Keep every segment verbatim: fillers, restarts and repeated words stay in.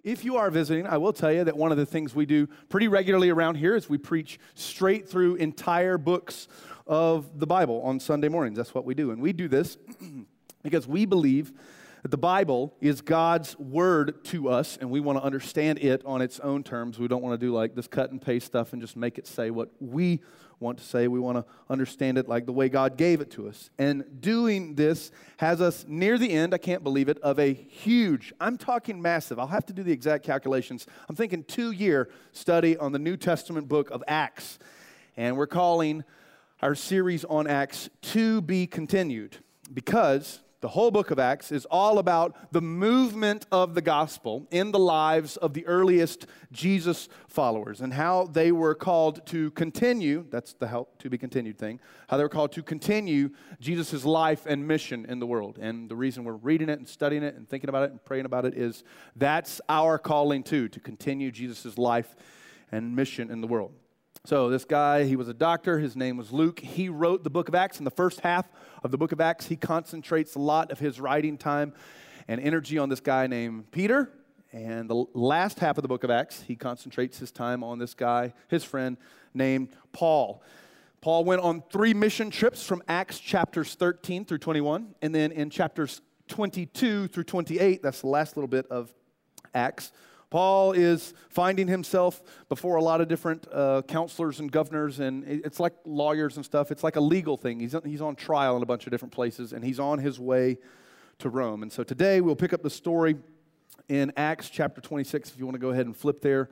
If you are visiting, I will tell you that one of the things we do pretty regularly around here is we preach straight through entire books of the Bible on Sunday mornings. That's what we do. And we do this because we believe that the Bible is God's word to us, and we want to understand it on its own terms. We don't want to do like this cut and paste stuff and just make it say what we want to say. We want to understand it like the way God gave it to us. And doing this has us near the end, I can't believe it, of a huge, I'm talking massive, I'll have to do the exact calculations, I'm thinking two-year study on the New Testament book of Acts. And we're calling our series on Acts To Be Continued, because the whole book of Acts is all about the movement of the gospel in the lives of the earliest Jesus followers and how they were called to continue, that's the how to be continued thing, how they were called to continue Jesus' life and mission in the world. And the reason we're reading it and studying it and thinking about it and praying about it is that's our calling too, to continue Jesus' life and mission in the world. So this guy, he was a doctor. His name was Luke. He wrote the book of Acts. In the first half of the book of Acts, he concentrates a lot of his writing time and energy on this guy named Peter. And the last half of the book of Acts, he concentrates his time on this guy, his friend, named Paul. Paul went on three mission trips from Acts chapters thirteen through twenty-one. And then in chapters twenty-two through twenty-eight, that's the last little bit of Acts, Paul is finding himself before a lot of different uh, counselors and governors, and it's like lawyers and stuff. It's like a legal thing. He's, he's on trial in a bunch of different places, and he's on his way to Rome. And so today we'll pick up the story in Acts chapter twenty-six, if you want to go ahead and flip there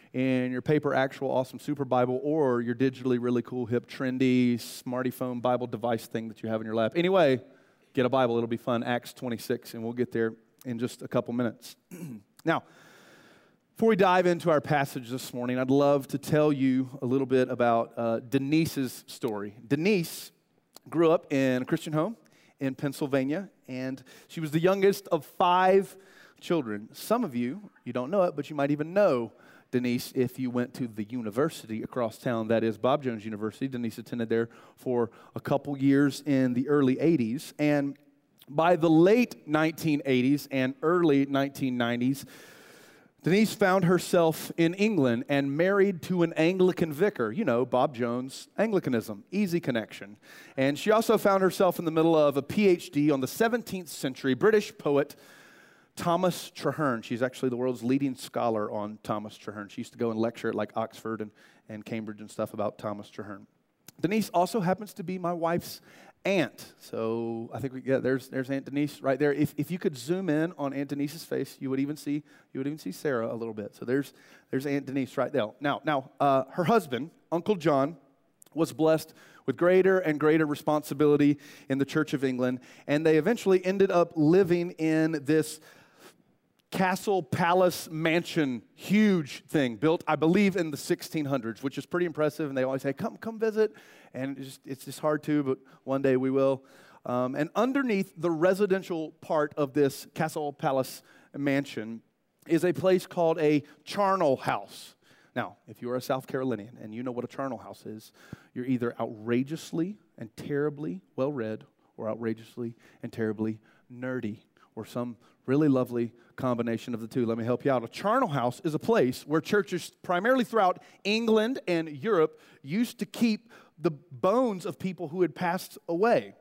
in your paper, actual, awesome, super Bible, or your digitally really cool, hip, trendy, smarty phone Bible device thing that you have in your lap. Anyway, get a Bible. It'll be fun. Acts twenty-six, and we'll get there in just a couple minutes. Now, before we dive into our passage this morning, I'd love to tell you a little bit about uh, Denise's story. Denise grew up in a Christian home in Pennsylvania, and she was the youngest of five children. Some of you, you don't know it, but you might even know Denise if you went to the university across town, that is Bob Jones University. Denise attended there for a couple years in the early eighties, and by the late nineteen eighties and early nineteen nineties, Denise found herself in England and married to an Anglican vicar. You know, Bob Jones, Anglicanism, easy connection. And she also found herself in the middle of a P H D on the seventeenth century British poet Thomas Traherne. She's actually the world's leading scholar on Thomas Traherne. She used to go and lecture at like Oxford and, and Cambridge and stuff about Thomas Traherne. Denise also happens to be my wife's aunt. So I think we yeah, there's there's Aunt Denise right there. If if you could zoom in on Aunt Denise's face, you would even see you would even see Sarah a little bit. So there's there's Aunt Denise right there. Now now uh, her husband, Uncle John, was blessed with greater and greater responsibility in the Church of England, and they eventually ended up living in this castle, palace, mansion, huge thing built, I believe, in the sixteen hundreds, which is pretty impressive. And they always say, come come visit. And it's just, it's just hard to, but one day we will. Um, and underneath the residential part of this castle, palace, mansion is a place called a charnel house. Now, if you are a South Carolinian and you know what a charnel house is, you're either outrageously and terribly well-read or outrageously and terribly nerdy, or some really lovely combination of the two. Let me help you out. A charnel house is a place where churches primarily throughout England and Europe used to keep the bones of people who had passed away.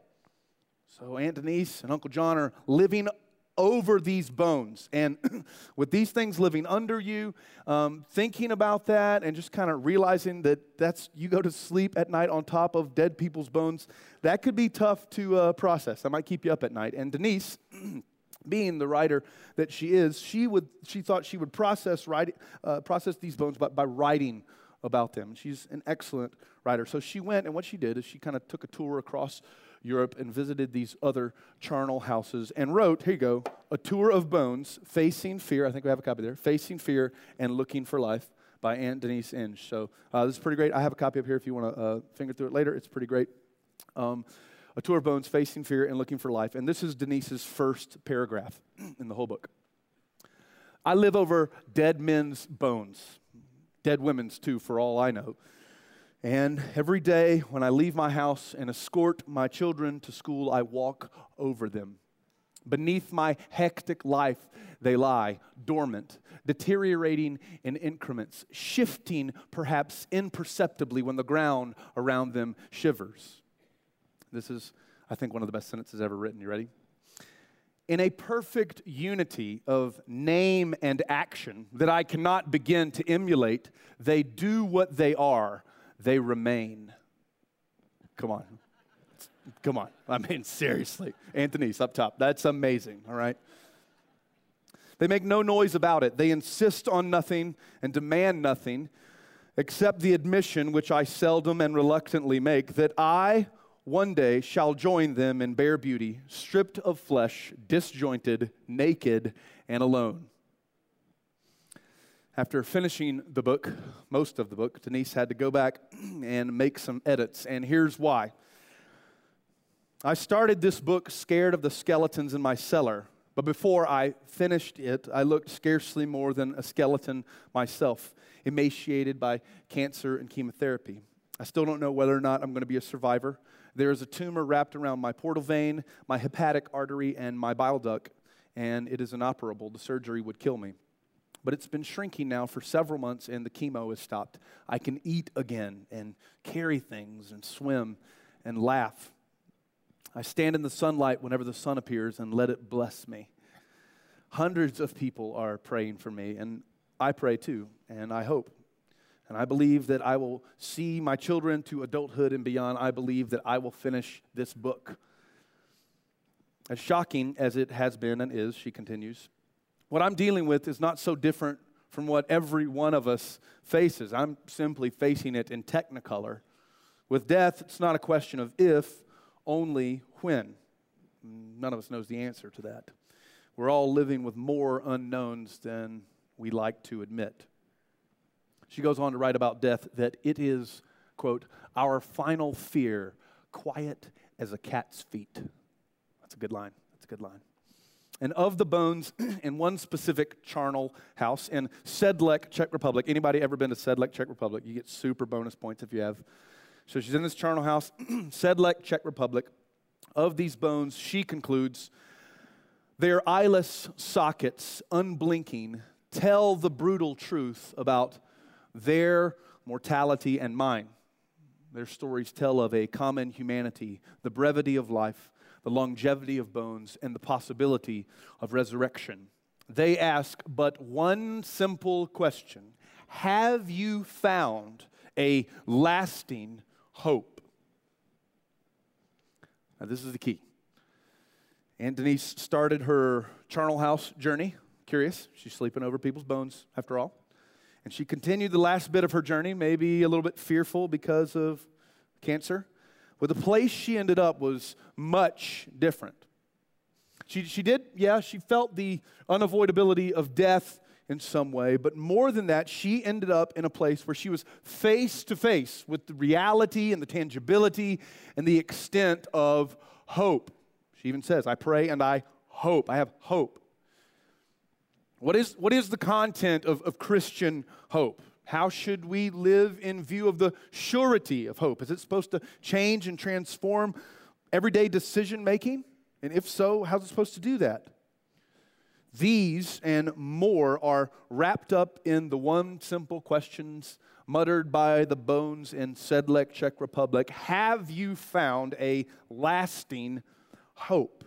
So Aunt Denise and Uncle John are living over these bones. And with these things living under you, um, thinking about that and just kind of realizing that that's you go to sleep at night on top of dead people's bones, that could be tough to uh, process. That might keep you up at night. And Denise, being the writer that she is, she would she thought she would process write, uh, process these bones by, by writing about them. She's an excellent writer. So she went, and what she did is she kind of took a tour across Europe and visited these other charnel houses and wrote, here you go, A Tour of Bones, Facing Fear. I think we have a copy there. Facing Fear and Looking for Life by Aunt Denise Inge. So uh, this is pretty great. I have a copy up here if you want to uh, finger through it later. It's pretty great. Um, A Tour of Bones, Facing Fear and Looking for Life. And this is Denise's first paragraph in the whole book. I live over dead men's bones. Dead women's too, for all I know. And every day when I leave my house and escort my children to school, I walk over them. Beneath my hectic life, they lie, dormant, deteriorating in increments, shifting perhaps imperceptibly when the ground around them shivers. This is, I think, one of the best sentences ever written. You ready? In a perfect unity of name and action that I cannot begin to emulate, they do what they are. They remain. Come on. Come on. I mean, seriously. Anthony's up top. That's amazing, all right? They make no noise about it. They insist on nothing and demand nothing except the admission, which I seldom and reluctantly make, that I one day shall join them in bare beauty, stripped of flesh, disjointed, naked, and alone. After finishing the book, most of the book, Denise had to go back and make some edits, and here's why. I started this book scared of the skeletons in my cellar, but before I finished it, I looked scarcely more than a skeleton myself, emaciated by cancer and chemotherapy. I still don't know whether or not I'm going to be a survivor. There is a tumor wrapped around my portal vein, my hepatic artery, and my bile duct, and it is inoperable. The surgery would kill me. But it's been shrinking now for several months, and the chemo has stopped. I can eat again and carry things and swim and laugh. I stand in the sunlight whenever the sun appears and let it bless me. Hundreds of people are praying for me, and I pray too, and I hope. And I believe that I will see my children to adulthood and beyond. I believe that I will finish this book. As shocking as it has been and is, she continues, what I'm dealing with is not so different from what every one of us faces. I'm simply facing it in technicolor. With death, it's not a question of if, only when. None of us knows the answer to that. We're all living with more unknowns than we like to admit. She goes on to write about death that it is, quote, our final fear, quiet as a cat's feet. That's a good line. That's a good line. And of the bones in one specific charnel house in Sedlec, Czech Republic. Anybody ever been to Sedlec, Czech Republic? You get super bonus points if you have. So she's in this charnel house, Sedlec, Czech Republic. Of these bones, she concludes, their eyeless sockets, unblinking, tell the brutal truth about their mortality and mine. Their stories tell of a common humanity, the brevity of life, the longevity of bones, and the possibility of resurrection. They ask but one simple question. Have you found a lasting hope? Now, this is the key. Aunt Denise started her charnel house journey. Curious. She's sleeping over people's bones, after all. And she continued the last bit of her journey, maybe a little bit fearful because of cancer. But the place she ended up was much different. She, she did, yeah, she felt the unavoidability of death in some way, but more than that, she ended up in a place where she was face to face with the reality and the tangibility and the extent of hope. She even says, I pray and I hope. I have hope. What is, what is the content of, of Christian hope? How should we live in view of the surety of hope? Is it supposed to change and transform everyday decision making? And if so, how's it supposed to do that? These and more are wrapped up in the one simple questions muttered by the bones in Sedlec, Czech Republic. Have you found a lasting hope?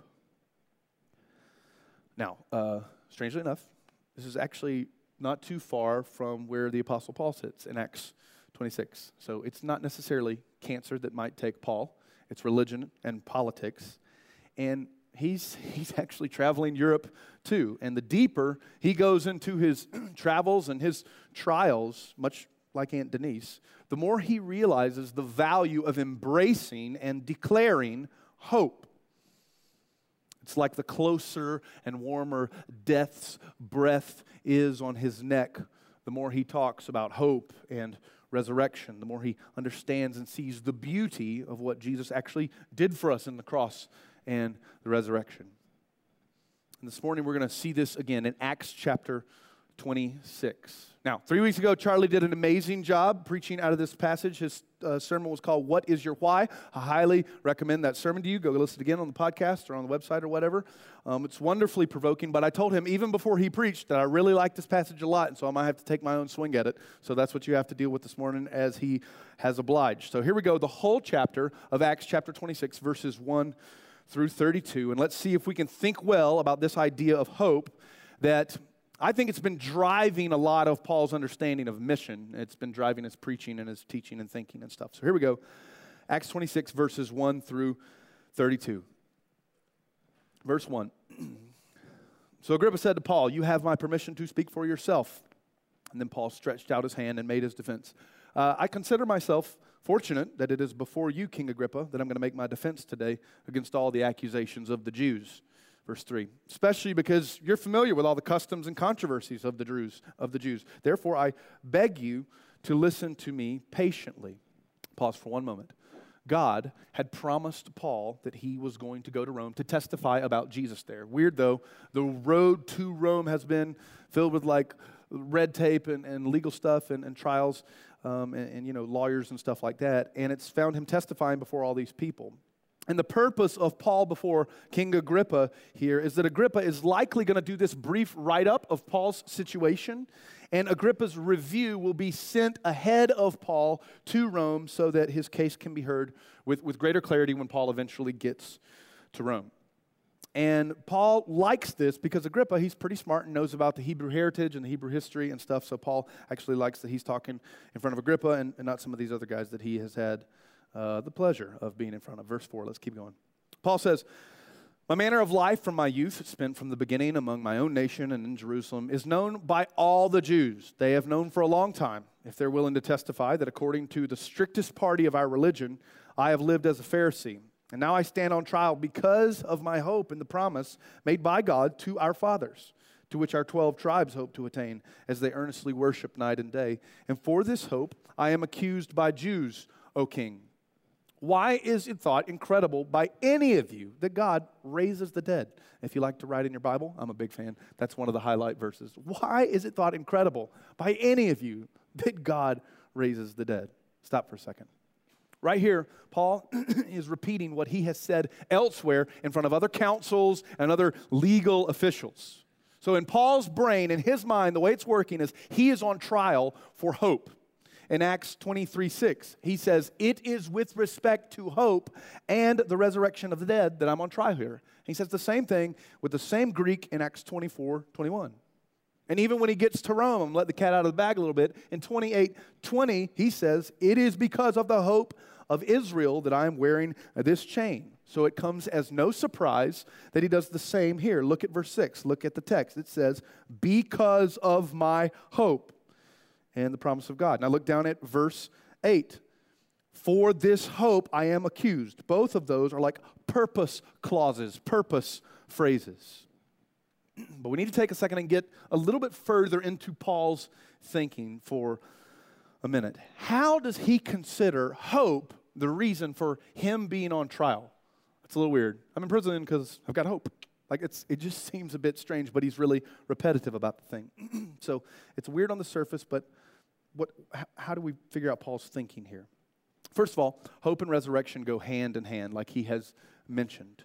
Now, uh, strangely enough, this is actually not too far from where the Apostle Paul sits in Acts twenty-six. So it's not necessarily cancer that might take Paul. It's religion and politics. And he's he's actually traveling Europe too. And the deeper he goes into his travels and his trials, much like Aunt Denise, the more he realizes the value of embracing and declaring hope. It's like the closer and warmer death's breath is on his neck, the more he talks about hope and resurrection, the more he understands and sees the beauty of what Jesus actually did for us in the cross and the resurrection. And this morning we're going to see this again in Acts chapter twenty-six. Now, three weeks ago, Charlie did an amazing job preaching out of this passage. His uh, sermon was called, What is Your Why? I highly recommend that sermon to you. Go listen again on the podcast or on the website or whatever. Um, it's wonderfully provoking, but I told him even before he preached that I really like this passage a lot, and so I might have to take my own swing at it. So that's what you have to deal with this morning as he has obliged. So here we go, the whole chapter of Acts chapter twenty-six, verses one through thirty-two, and let's see if we can think well about this idea of hope that I think it's been driving a lot of Paul's understanding of mission. It's been driving his preaching and his teaching and thinking and stuff. So here we go. Acts twenty-six, verses one through thirty-two. Verse one. So Agrippa said to Paul, you have my permission to speak for yourself. And then Paul stretched out his hand and made his defense. Uh, I consider myself fortunate that it is before you, King Agrippa, that I'm going to make my defense today against all the accusations of the Jews. Verse three, especially because you're familiar with all the customs and controversies of the Jews. Of the Jews. Therefore, I beg you to listen to me patiently. Pause for one moment. God had promised Paul that he was going to go to Rome to testify about Jesus there. Weird though, the road to Rome has been filled with like red tape and, and legal stuff and, and trials um, and, and, you know, lawyers and stuff like that. And it's found him testifying before all these people. And the purpose of Paul before King Agrippa here is that Agrippa is likely going to do this brief write-up of Paul's situation, and Agrippa's review will be sent ahead of Paul to Rome so that his case can be heard with, with greater clarity when Paul eventually gets to Rome. And Paul likes this because Agrippa, he's pretty smart and knows about the Hebrew heritage and the Hebrew history and stuff, so Paul actually likes that he's talking in front of Agrippa and, and not some of these other guys that he has had Uh, the pleasure of being in front of. Verse four, let's keep going. Paul says, my manner of life from my youth, spent from the beginning among my own nation and in Jerusalem, is known by all the Jews. They have known for a long time, if they're willing to testify, that according to the strictest party of our religion, I have lived as a Pharisee. And now I stand on trial because of my hope in the promise made by God to our fathers, to which our twelve tribes hope to attain as they earnestly worship night and day. And for this hope I am accused by Jews, O king. Why is it thought incredible by any of you that God raises the dead? If you like to write in your Bible, I'm a big fan. That's one of the highlight verses. Why is it thought incredible by any of you that God raises the dead? Stop for a second. Right here, Paul is repeating what he has said elsewhere in front of other councils and other legal officials. So in Paul's brain, in his mind, the way it's working is he is on trial for hope. In Acts twenty-three six, he says, it is with respect to hope and the resurrection of the dead that I'm on trial here. He says the same thing with the same Greek in Acts twenty-four twenty-one. And even when he gets to Rome, I'm let the cat out of the bag a little bit, in twenty-eight twenty, he says, it is because of the hope of Israel that I am wearing this chain. So it comes as no surprise that he does the same here. Look at verse six. Look at the text. It says, because of my hope and the promise of God. Now look down at verse eight. For this hope I am accused. Both of those are like purpose clauses, purpose phrases. But we need to take a second and get a little bit further into Paul's thinking for a minute. How does he consider hope the reason for him being on trial? It's a little weird. I'm in prison because I've got hope. Like it's, it just seems a bit strange, but he's really repetitive about the thing. So it's weird on the surface, but what? How do we figure out Paul's thinking here? First of all, hope and resurrection go hand in hand, like he has mentioned.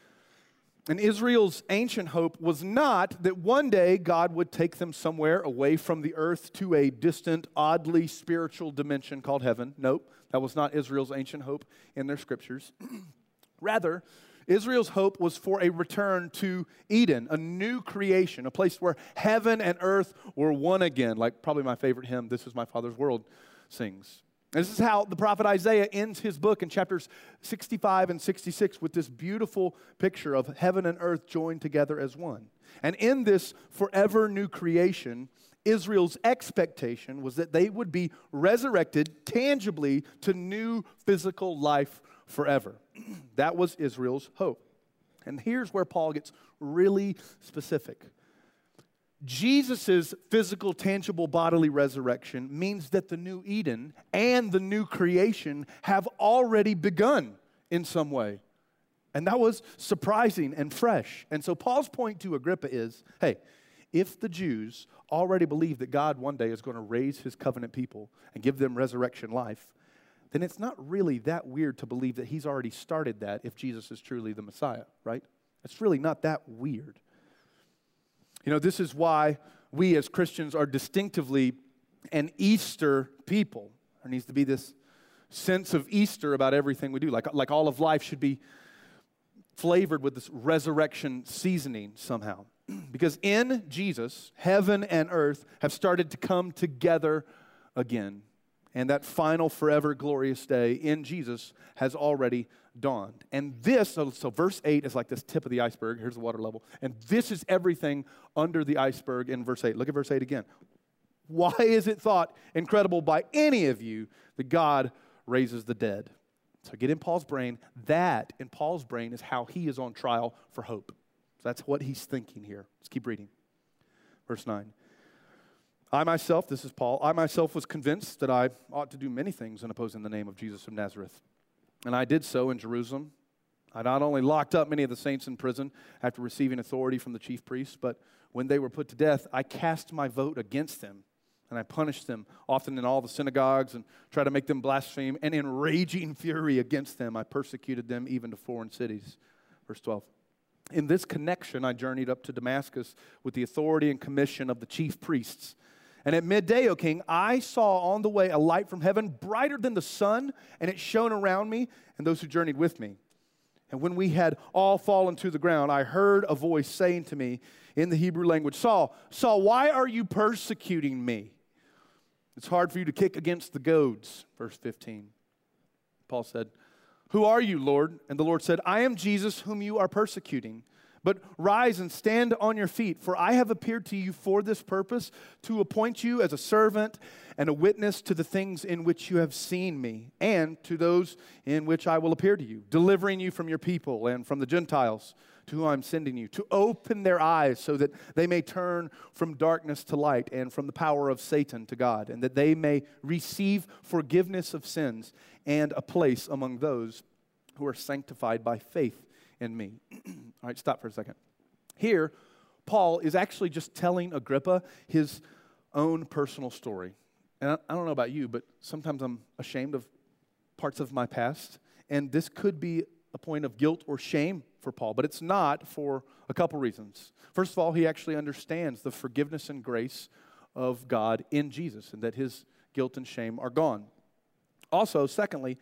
And Israel's ancient hope was not that one day God would take them somewhere away from the earth to a distant, oddly spiritual dimension called heaven. Nope, that was not Israel's ancient hope in their scriptures. Rather, Israel's hope was for a return to Eden, a new creation, a place where heaven and earth were one again, like probably my favorite hymn, This Is My Father's World, sings. And this is how the prophet Isaiah ends his book in chapters sixty-five and sixty-six with this beautiful picture of heaven and earth joined together as one. And in this forever new creation, Israel's expectation was that they would be resurrected tangibly to new physical life forever. That was Israel's hope. And here's where Paul gets really specific. Jesus' physical, tangible, bodily resurrection means that the new Eden and the new creation have already begun in some way. And that was surprising and fresh. And so Paul's point to Agrippa is, hey, if the Jews already believe that God one day is going to raise his covenant people and give them resurrection life, then it's not really that weird to believe that he's already started that if Jesus is truly the Messiah, right? It's really not that weird. You know, this is why we as Christians are distinctively an Easter people. There needs to be this sense of Easter about everything we do. Like, like all of life should be flavored with this resurrection seasoning somehow. Because in Jesus, heaven and earth have started to come together again. And that final forever glorious day in Jesus has already dawned. And this, so, so verse eight is like this tip of the iceberg. Here's the water level. And this is everything under the iceberg in verse eight. Look at verse eight again. Why is it thought incredible by any of you that God raises the dead? So get in Paul's brain. That, in Paul's brain, is how he is on trial for hope. So that's what he's thinking here. Let's keep reading. Verse nine. I myself, this is Paul, I myself was convinced that I ought to do many things in opposing the name of Jesus of Nazareth. And I did so in Jerusalem. I not only locked up many of the saints in prison after receiving authority from the chief priests, but when they were put to death, I cast my vote against them. And I punished them, often in all the synagogues, and tried to make them blaspheme. And in raging fury against them, I persecuted them even to foreign cities. Verse twelve. In this connection, I journeyed up to Damascus with the authority and commission of the chief priests. And at midday, O king, I saw on the way a light from heaven, brighter than the sun, and it shone around me and those who journeyed with me. And when we had all fallen to the ground, I heard a voice saying to me in the Hebrew language, Saul, Saul, why are you persecuting me? It's hard for you to kick against the goads. Verse fifteen. Paul said, who are you, Lord? And the Lord said, I am Jesus whom you are persecuting. But rise and stand on your feet, for I have appeared to you for this purpose, to appoint you as a servant and a witness to the things in which you have seen me, and to those in which I will appear to you, delivering you from your people and from the Gentiles to whom I'm sending you, to open their eyes so that they may turn from darkness to light and from the power of Satan to God, and that they may receive forgiveness of sins and a place among those who are sanctified by faith in me. All right, stop for a second. Here, Paul is actually just telling Agrippa his own personal story. And I, I don't know about you, but sometimes I'm ashamed of parts of my past. And this could be a point of guilt or shame for Paul, but it's not for a couple reasons. First of all, he actually understands the forgiveness and grace of God in Jesus and that his guilt and shame are gone. Also, secondly,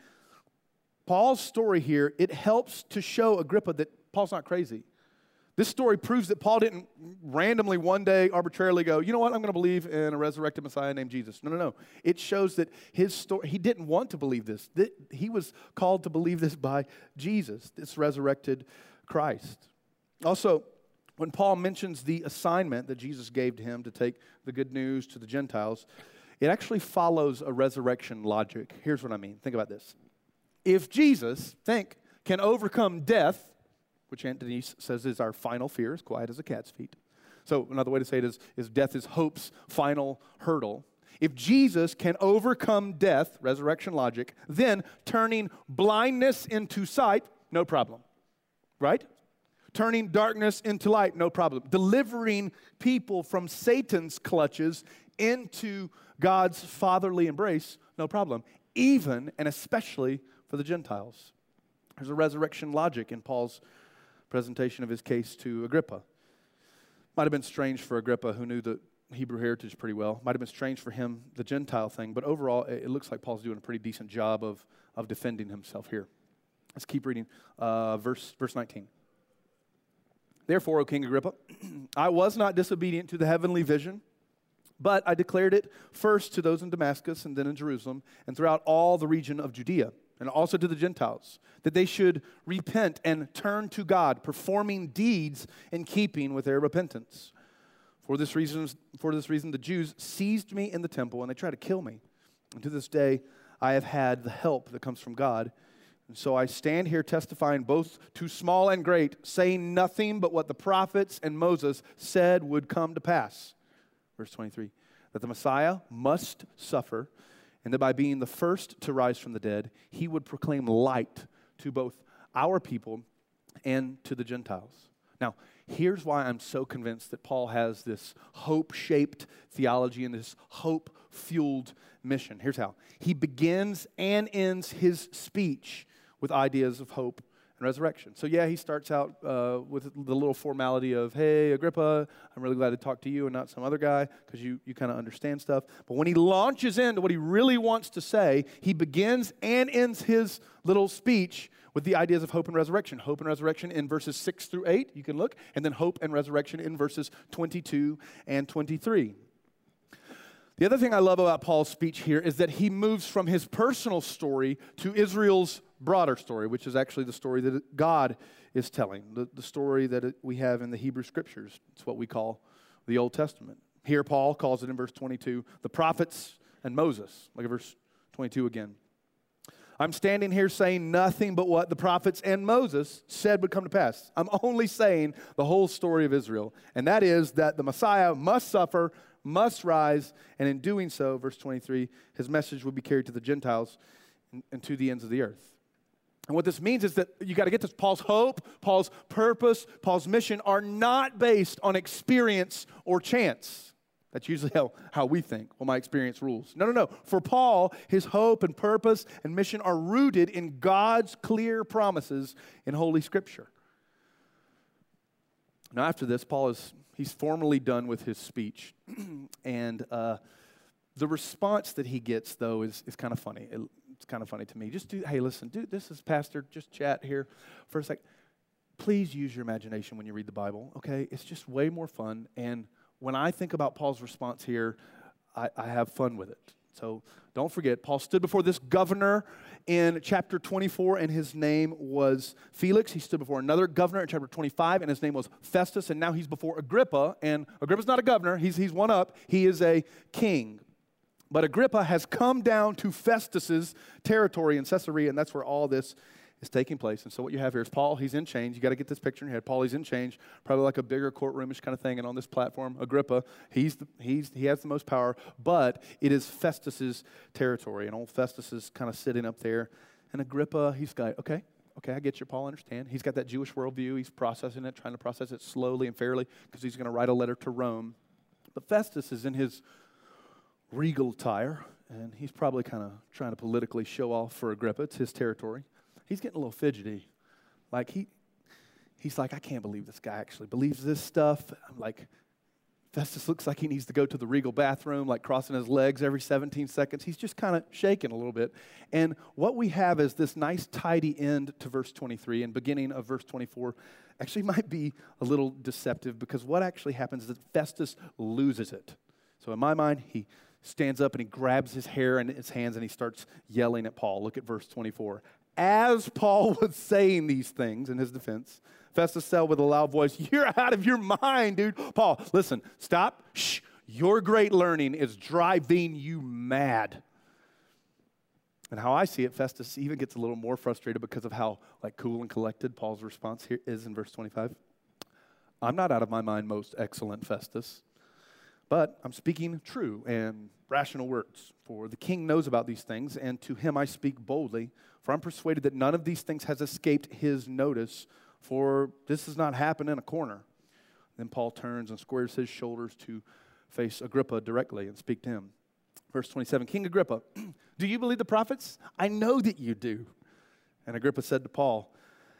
Paul's story here, it helps to show Agrippa that Paul's not crazy. This story proves that Paul didn't randomly one day arbitrarily go, you know what, I'm going to believe in a resurrected Messiah named Jesus. No, no, no. It shows that his story, he didn't want to believe this. He was called to believe this by Jesus, this resurrected Christ. Also, when Paul mentions the assignment that Jesus gave to him to take the good news to the Gentiles, it actually follows a resurrection logic. Here's what I mean. Think about this. If Jesus, think, can overcome death, which Aunt Denise says is our final fear, as quiet as a cat's feet. So another way to say it is, is death is hope's final hurdle. If Jesus can overcome death, resurrection logic, then turning blindness into sight, no problem, right? Turning darkness into light, no problem. Delivering people from Satan's clutches into God's fatherly embrace, no problem. Even and especially for the Gentiles. There's a resurrection logic in Paul's presentation of his case to Agrippa. Might have been strange for Agrippa, who knew the Hebrew heritage pretty well. Might have been strange for him, the Gentile thing, but overall, it looks like Paul's doing a pretty decent job of, of defending himself here. Let's keep reading uh, verse, verse nineteen. Therefore, O King Agrippa, I was not disobedient to the heavenly vision, but I declared it first to those in Damascus and then in Jerusalem and throughout all the region of Judea, and also to the Gentiles, that they should repent and turn to God, performing deeds in keeping with their repentance. For this reason, for this reason, the Jews seized me in the temple, and they tried to kill me. And to this day, I have had the help that comes from God. And so I stand here testifying both to small and great, saying nothing but what the prophets and Moses said would come to pass. Verse twenty-three, that the Messiah must suffer, and that by being the first to rise from the dead, he would proclaim light to both our people and to the Gentiles. Now, here's why I'm so convinced that Paul has this hope-shaped theology and this hope-fueled mission. Here's how. He begins and ends his speech with ideas of hope and resurrection. So yeah, he starts out uh, with the little formality of, hey, Agrippa, I'm really glad to talk to you and not some other guy, because you, you kind of understand stuff. But when he launches into what he really wants to say, he begins and ends his little speech with the ideas of hope and resurrection. Hope and resurrection in verses six through eight, you can look, and then hope and resurrection in verses twenty-two and twenty-three. The other thing I love about Paul's speech here is that he moves from his personal story to Israel's broader story, which is actually the story that God is telling, the, the story that we have in the Hebrew Scriptures. It's what we call the Old Testament. Here, Paul calls it in verse twenty-two, the prophets and Moses. Look at verse twenty-two again. I'm standing here saying nothing but what the prophets and Moses said would come to pass. I'm only saying the whole story of Israel, and that is that the Messiah must suffer, must rise, and in doing so, verse twenty-three, his message will be carried to the Gentiles and, and to the ends of the earth. And what this means is that you got to get this. Paul's hope, Paul's purpose, Paul's mission are not based on experience or chance. That's usually how, how we think. Well, my experience rules. No, no, no. For Paul, his hope and purpose and mission are rooted in God's clear promises in Holy Scripture. Now, after this, Paul is, he's formally done with his speech. and uh, the response that he gets, though, is, is kind of funny. It, it's kind of funny to me. Just do, hey, listen, dude, this is Pastor, just chat here for a second. Please use your imagination when you read the Bible, okay? It's just way more fun. And when I think about Paul's response here, I, I have fun with it. So don't forget, Paul stood before this governor in chapter twenty-four, and his name was Felix. He stood before another governor in chapter twenty-five, and his name was Festus, and now he's before Agrippa, and Agrippa's not a governor. He's, he's one up. He is a king. But Agrippa has come down to Festus's territory in Caesarea, and that's where all this is taking place. And so what you have here is Paul, he's in chains. You got to get this picture in your head. Paul, he's in chains, probably like a bigger courtroomish kind of thing. And on this platform, Agrippa, he's the, he's he has the most power, but it is Festus's territory. And old Festus is kind of sitting up there. And Agrippa, he's got, okay, okay, I get you, Paul, I understand. He's got that Jewish worldview. He's processing it, trying to process it slowly and fairly, because he's going to write a letter to Rome. But Festus is in his regal attire, and he's probably kind of trying to politically show off for Agrippa. It's his territory. He's getting a little fidgety. Like, he, he's like, I can't believe this guy actually believes this stuff. I'm like, Festus looks like he needs to go to the regal bathroom, like crossing his legs every seventeen seconds. He's just kind of shaking a little bit. And what we have is this nice, tidy end to verse twenty-three, and beginning of verse twenty-four actually might be a little deceptive, because what actually happens is that Festus loses it. So in my mind, he stands up and he grabs his hair in his hands and he starts yelling at Paul. Look at verse twenty-four. As Paul was saying these things in his defense, Festus said with a loud voice, "You're out of your mind, dude." Paul, listen, stop. Shh. Your great learning is driving you mad. And how I see it, Festus even gets a little more frustrated because of how like cool and collected Paul's response here is in verse twenty-five. "I'm not out of my mind, most excellent Festus, but I'm speaking true and rational words. For the king knows about these things, and to him I speak boldly. For I'm persuaded that none of these things has escaped his notice, for this has not happened in a corner." Then Paul turns and squares his shoulders to face Agrippa directly and speak to him. Verse twenty-seven, "King Agrippa, do you believe the prophets? I know that you do." And Agrippa said to Paul,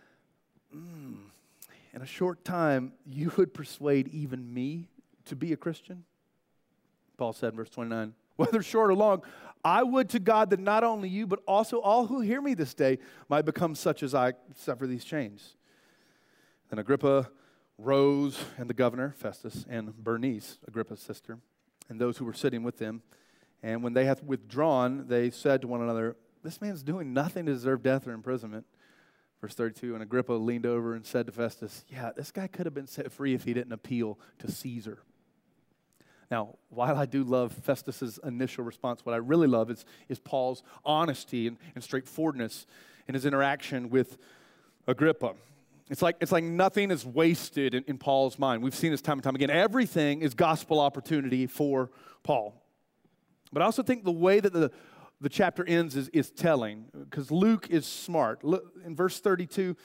mm, "In a short time, you would persuade even me to be a Christian?" Paul said in verse twenty-nine, "Whether short or long, I would to God that not only you, but also all who hear me this day might become such as I suffer these chains." Then Agrippa rose, and the governor, Festus, and Bernice, Agrippa's sister, and those who were sitting with them. And when they had withdrawn, they said to one another, "This man's doing nothing to deserve death or imprisonment." Verse thirty-two, and Agrippa leaned over and said to Festus, "Yeah, this guy could have been set free if he didn't appeal to Caesar." Now, while I do love Festus's initial response, what I really love is, is Paul's honesty and, and straightforwardness in his interaction with Agrippa. It's like, it's like nothing is wasted in, in Paul's mind. We've seen this time and time again. Everything is gospel opportunity for Paul. But I also think the way that the, the chapter ends is, is telling, because Luke is smart. Look, in verse thirty-two,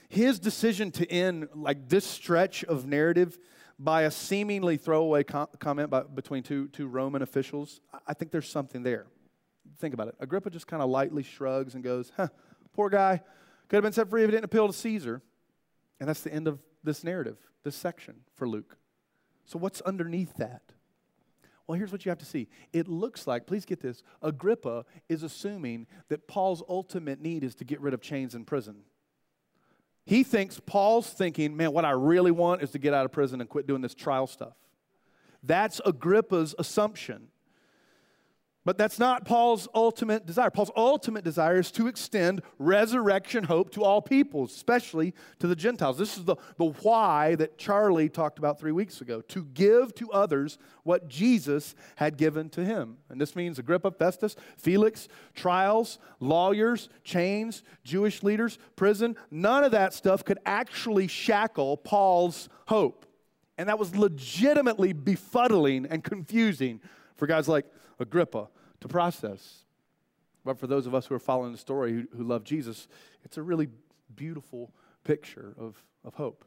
his decision to end like this stretch of narrative by a seemingly throwaway com- comment by, between two, two Roman officials, I think there's something there. Think about it. Agrippa just kind of lightly shrugs and goes, huh, poor guy, could have been set free if he didn't appeal to Caesar. And that's the end of this narrative, this section for Luke. So what's underneath that? Well, here's what you have to see. It looks like, please get this, Agrippa is assuming that Paul's ultimate need is to get rid of chains in prison. He thinks, Paul's thinking, man, what I really want is to get out of prison and quit doing this trial stuff. That's Agrippa's assumption. But that's not Paul's ultimate desire. Paul's ultimate desire is to extend resurrection hope to all peoples, especially to the Gentiles. This is the, the why that Charlie talked about three weeks ago, to give to others what Jesus had given to him. And this means Agrippa, Festus, Felix, trials, lawyers, chains, Jewish leaders, prison. None of that stuff could actually shackle Paul's hope. And that was legitimately befuddling and confusing for guys like Agrippa to process. But for those of us who are following the story, who, who love Jesus, it's a really beautiful picture of, of hope.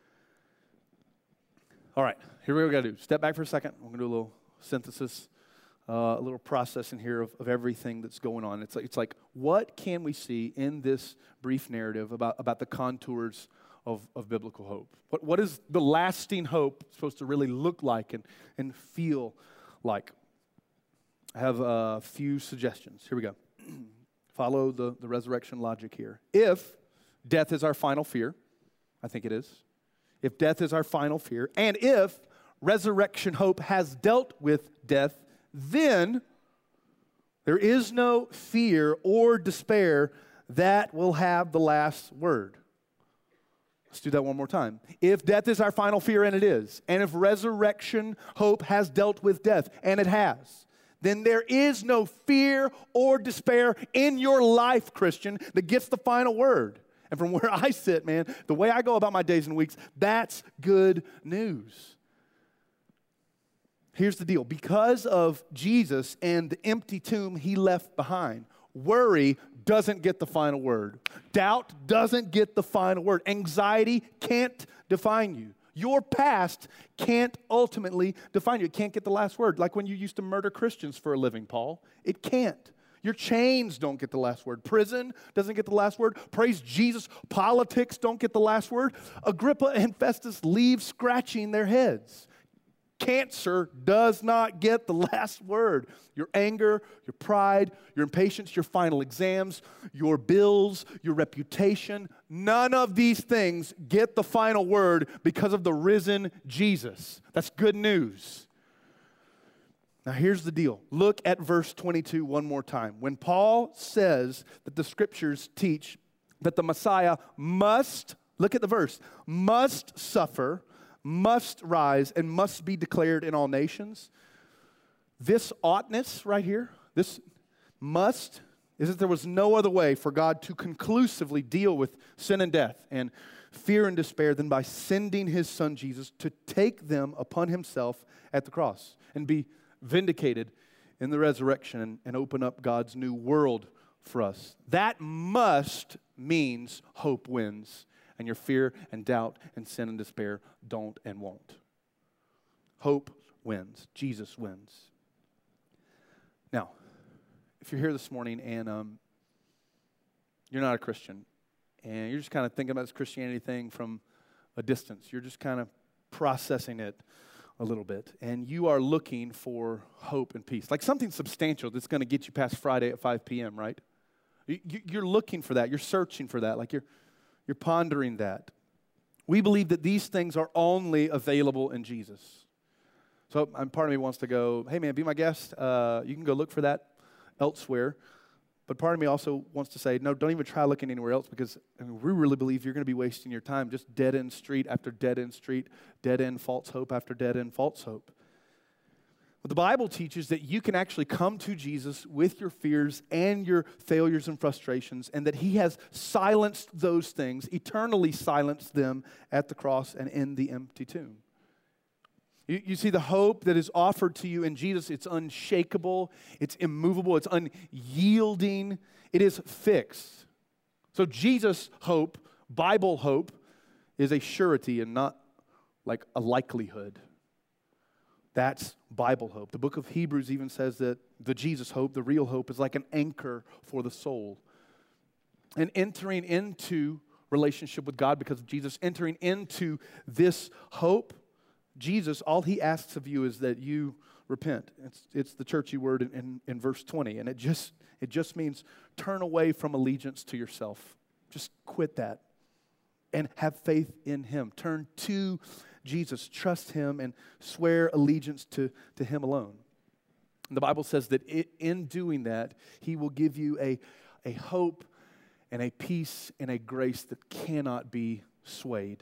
All right, here we got to do. Step back for a second. We're going to do a little synthesis, uh, a little processing here of, of everything that's going on. It's like, it's like, what can we see in this brief narrative about, about the contours of, of biblical hope? What, what is the lasting hope supposed to really look like and, and feel like? I have a few suggestions. Here we go. Follow the, the resurrection logic here. If death is our final fear, I think it is. If death is our final fear, and if resurrection hope has dealt with death, then there is no fear or despair that will have the last word. Let's do that one more time. If death is our final fear, and it is, and if resurrection hope has dealt with death, and it has, then there is no fear or despair in your life, Christian, that gets the final word. And from where I sit, man, the way I go about my days and weeks, that's good news. Here's the deal. Because of Jesus and the empty tomb he left behind, worry doesn't get the final word. Doubt doesn't get the final word. Anxiety can't define you. Your past can't ultimately define you. It can't get the last word. Like when you used to murder Christians for a living, Paul. It can't. Your chains don't get the last word. Prison doesn't get the last word. Praise Jesus. Politics don't get the last word. Agrippa and Festus leave scratching their heads. Cancer does not get the last word. Your anger, your pride, your impatience, your final exams, your bills, your reputation, none of these things get the final word because of the risen Jesus. That's good news. Now here's the deal. Look at verse twenty-two one more time. When Paul says that the scriptures teach that the Messiah must, look at the verse, must suffer, must rise, and must be declared in all nations. This oughtness right here, this must, is that there was no other way for God to conclusively deal with sin and death and fear and despair than by sending his son Jesus to take them upon himself at the cross and be vindicated in the resurrection and, and open up God's new world for us. That must means hope wins. And your fear and doubt and sin and despair don't and won't. Hope wins. Jesus wins. Now, if you're here this morning and um, you're not a Christian, and you're just kind of thinking about this Christianity thing from a distance, you're just kind of processing it a little bit, and you are looking for hope and peace, like something substantial that's going to get you past Friday at five p.m., right? You're looking for that. You're searching for that. Like you're You're pondering that. We believe that these things are only available in Jesus. So um, part of me wants to go, hey man, be my guest. Uh, you can go look for that elsewhere. But part of me also wants to say, no, don't even try looking anywhere else because I mean, we really believe you're going to be wasting your time just dead-end street after dead-end street, dead-end false hope after dead-end false hope. But the Bible teaches that you can actually come to Jesus with your fears and your failures and frustrations, and that he has silenced those things, eternally silenced them at the cross and in the empty tomb. You, you see the hope that is offered to you in Jesus, it's unshakable, it's immovable, it's unyielding, it is fixed. So Jesus' hope Bible hope is a surety and not like a likelihood. That's Bible hope. The book of Hebrews even says that the Jesus hope, the real hope, is like an anchor for the soul. And entering into relationship with God because of Jesus, entering into this hope, Jesus, all he asks of you is that you repent. It's, it's the churchy word in, in, in verse twenty, and it just, it just means turn away from allegiance to yourself. Just quit that and have faith in him. Turn to Jesus, trust him, and swear allegiance to, to him alone. And the Bible says that it, in doing that, he will give you a, a hope and a peace and a grace that cannot be swayed.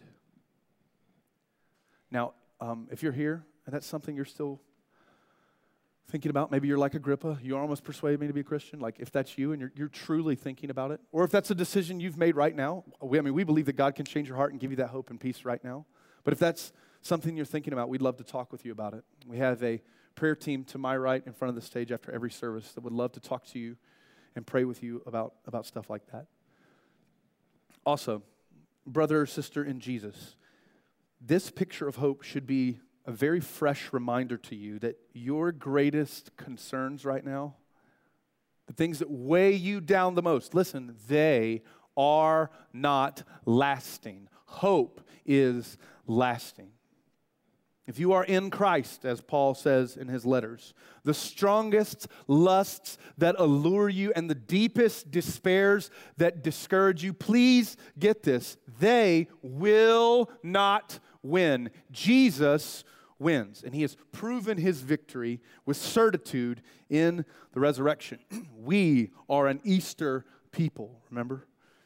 Now, um, if you're here and that's something you're still thinking about, maybe you're like Agrippa, you almost persuaded me to be a Christian, like if that's you and you're, you're truly thinking about it, or if that's a decision you've made right now, we, I mean, we believe that God can change your heart and give you that hope and peace right now. But if that's something you're thinking about, we'd love to talk with you about it. We have a prayer team to my right in front of the stage after every service that would love to talk to you and pray with you about, about stuff like that. Also, brother or sister in Jesus, this picture of hope should be a very fresh reminder to you that your greatest concerns right now, the things that weigh you down the most, listen, they are not lasting. Hope is lasting. If you are in Christ, as Paul says in his letters, the strongest lusts that allure you and the deepest despairs that discourage you, please get this, they will not win. Jesus wins, and he has proven his victory with certitude in the resurrection. We are an Easter people, remember?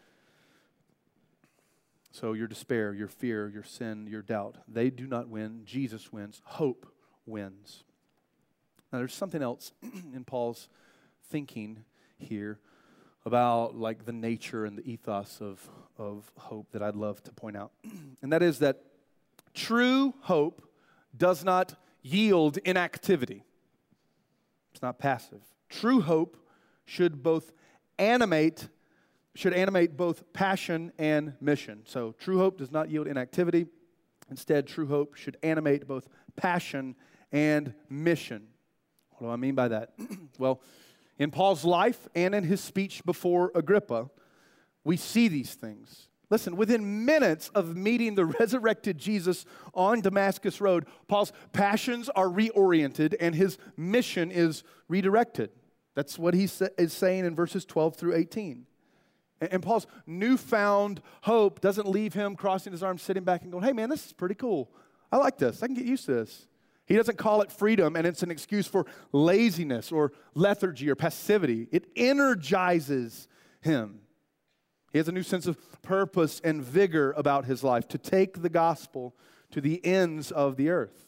So your despair, your fear, your sin, your doubt, they do not win. Jesus wins. Hope wins. Now there's something else in Paul's thinking here about like the nature and the ethos of, of hope that I'd love to point out. And that is that true hope does not yield inactivity. It's not passive. True hope should both animate should animate both passion and mission. So true hope does not yield inactivity. Instead, true hope should animate both passion and mission. What do I mean by that? Well, in Paul's life and in his speech before Agrippa, we see these things. Listen, within minutes of meeting the resurrected Jesus on Damascus Road, Paul's passions are reoriented and his mission is redirected. That's what he is saying in verses twelve through eighteen. And Paul's newfound hope doesn't leave him crossing his arms, sitting back and going, hey man, this is pretty cool. I like this. I can get used to this. He doesn't call it freedom and it's an excuse for laziness or lethargy or passivity. It energizes him. He has a new sense of purpose and vigor about his life to take the gospel to the ends of the earth.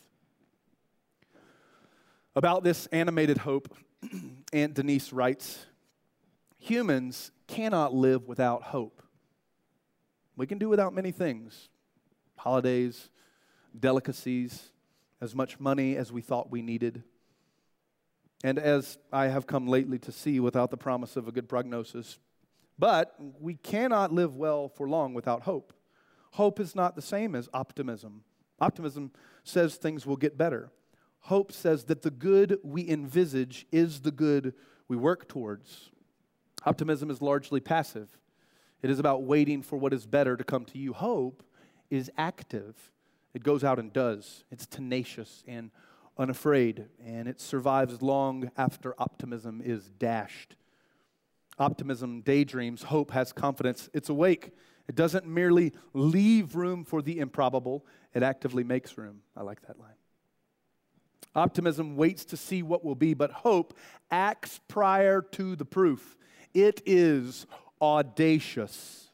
About this animated hope, Aunt Denise writes, humans cannot live without hope. We can do without many things. Holidays, delicacies, as much money as we thought we needed. And as I have come lately to see, without the promise of a good prognosis. But we cannot live well for long without hope. Hope is not the same as optimism. Optimism says things will get better. Hope says that the good we envisage is the good we work towards. Optimism is largely passive. It is about waiting for what is better to come to you. Hope is active. It goes out and does. It's tenacious and unafraid, and it survives long after optimism is dashed. Optimism daydreams. Hope has confidence. It's awake. It doesn't merely leave room for the improbable. It actively makes room. I like that line. Optimism waits to see what will be, but hope acts prior to the proof. It is audacious.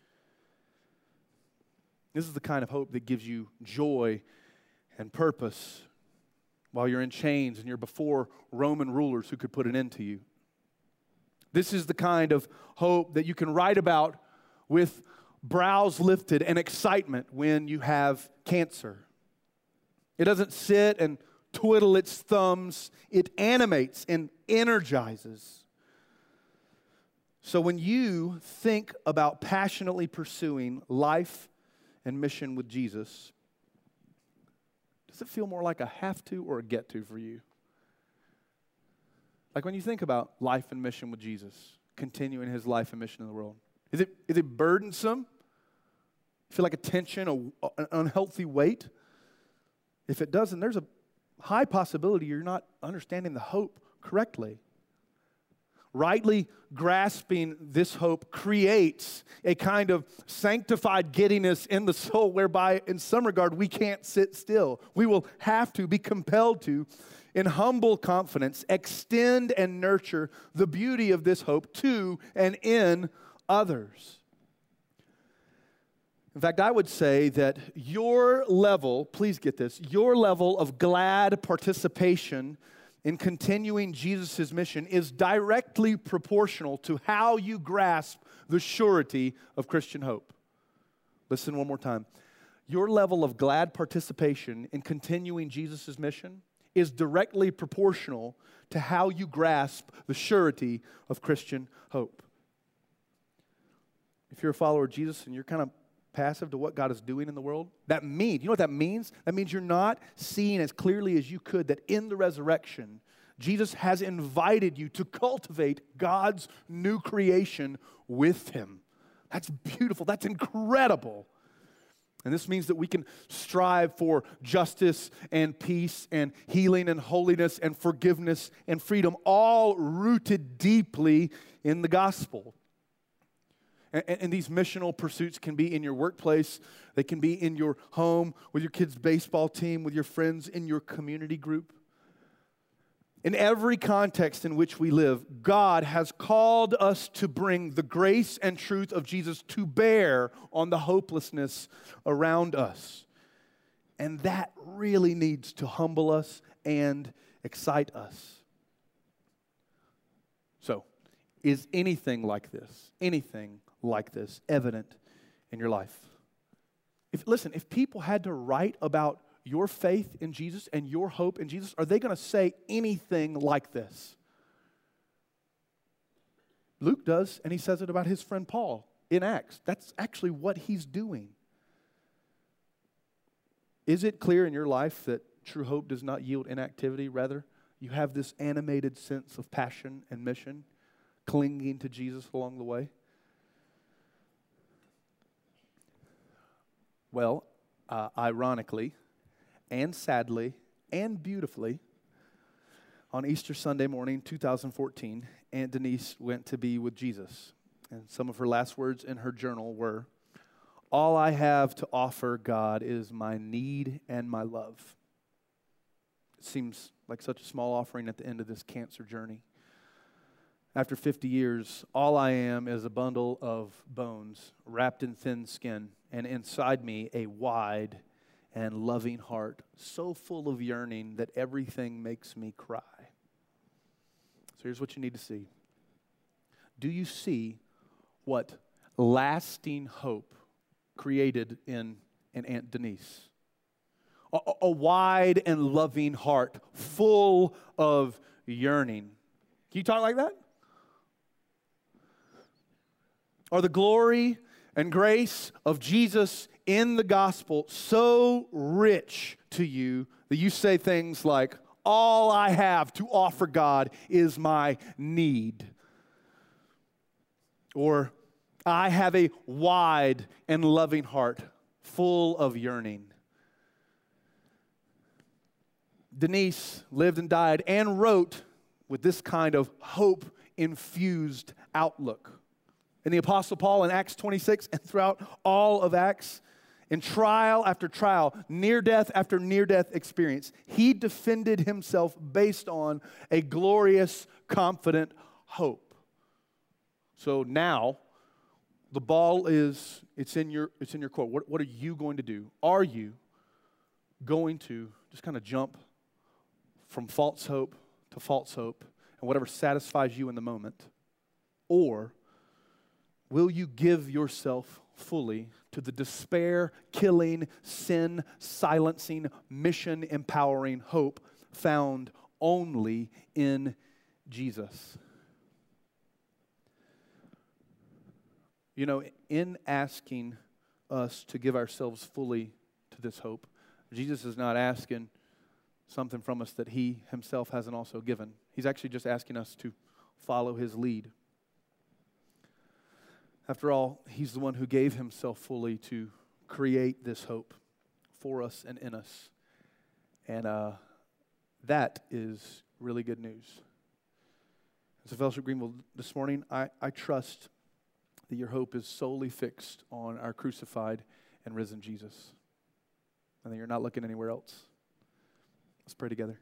This is the kind of hope that gives you joy and purpose while you're in chains and you're before Roman rulers who could put an end to you. This is the kind of hope that you can write about with brows lifted and excitement when you have cancer. It doesn't sit and twiddle its thumbs. It animates and energizes. So when you think about passionately pursuing life and mission with Jesus, does it feel more like a have to or a get to for you? Like when you think about life and mission with Jesus, continuing his life and mission in the world, is it, is it burdensome? Feel like a tension, a, an unhealthy weight? If it doesn't, there's a high possibility you're not understanding the hope correctly. Rightly grasping this hope creates a kind of sanctified giddiness in the soul whereby, in some regard, we can't sit still. We will have to be compelled to, in humble confidence, extend and nurture the beauty of this hope to and in others. In fact, I would say that your level, please get this, your level of glad participation in continuing Jesus' mission is directly proportional to how you grasp the surety of Christian hope. Listen one more time. Your level of glad participation in continuing Jesus' mission is directly proportional to how you grasp the surety of Christian hope. If you're a follower of Jesus and you're kind of passive to what God is doing in the world, that means, you know what that means? That means you're not seeing as clearly as you could that in the resurrection, Jesus has invited you to cultivate God's new creation with him. That's beautiful. That's incredible. And this means that we can strive for justice and peace and healing and holiness and forgiveness and freedom, all rooted deeply in the gospel. And, and these missional pursuits can be in your workplace. They can be in your home, with your kids' baseball team, with your friends in your community group. In every context in which we live, God has called us to bring the grace and truth of Jesus to bear on the hopelessness around us. And that really needs to humble us and excite us. So, is anything like this, anything like this evident in your life? If, listen, if people had to write about your faith in Jesus and your hope in Jesus, are they going to say anything like this? Luke does, and he says it about his friend Paul in Acts. That's actually what he's doing. Is it clear in your life that true hope does not yield inactivity? Rather, you have this animated sense of passion and mission, clinging to Jesus along the way? Well, uh, ironically, and sadly, and beautifully, on Easter Sunday morning, two thousand fourteen, Aunt Denise went to be with Jesus. And some of her last words in her journal were, "All I have to offer God is my need and my love." It seems like such a small offering at the end of this cancer journey. After fifty years, all I am is a bundle of bones wrapped in thin skin, and inside me a wide and loving heart, so full of yearning that everything makes me cry. So here's what you need to see. Do you see what lasting hope created in, in Aunt Denise? A, a wide and loving heart, full of yearning. Can you talk like that? Are the glory and grace of Jesus in the gospel so rich to you that you say things like, all I have to offer God is my need? Or, I have a wide and loving heart full of yearning. Denise lived and died and wrote with this kind of hope-infused outlook. And the Apostle Paul in Acts twenty-six and throughout all of Acts, in trial after trial, near death after near death experience, he defended himself based on a glorious, confident hope. So now, the ball is, it's in your, it's in your court. What, what are you going to do? Are you going to just kind of jump from false hope to false hope and whatever satisfies you in the moment? Or will you give yourself fully to the despair-killing, sin-silencing, mission-empowering hope found only in Jesus? You know, in asking us to give ourselves fully to this hope, Jesus is not asking something from us that he himself hasn't also given. He's actually just asking us to follow his lead. After all, he's the one who gave himself fully to create this hope for us and in us. And uh, that is really good news. So Fellowship Greenville, this morning, I, I trust that your hope is solely fixed on our crucified and risen Jesus, and that you're not looking anywhere else. Let's pray together.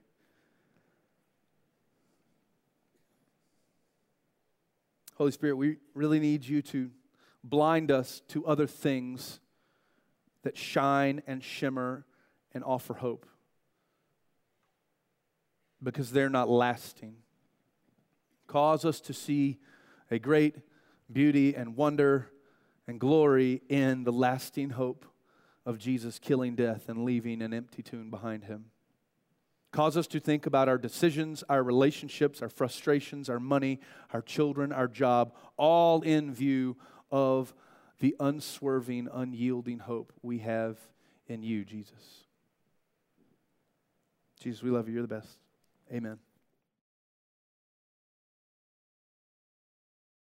Holy Spirit, we really need you to blind us to other things that shine and shimmer and offer hope, because they're not lasting. Cause us to see a great beauty and wonder and glory in the lasting hope of Jesus killing death and leaving an empty tomb behind him. Cause us to think about our decisions, our relationships, our frustrations, our money, our children, our job, all in view of the unswerving, unyielding hope we have in you, Jesus. Jesus, we love you. You're the best. Amen.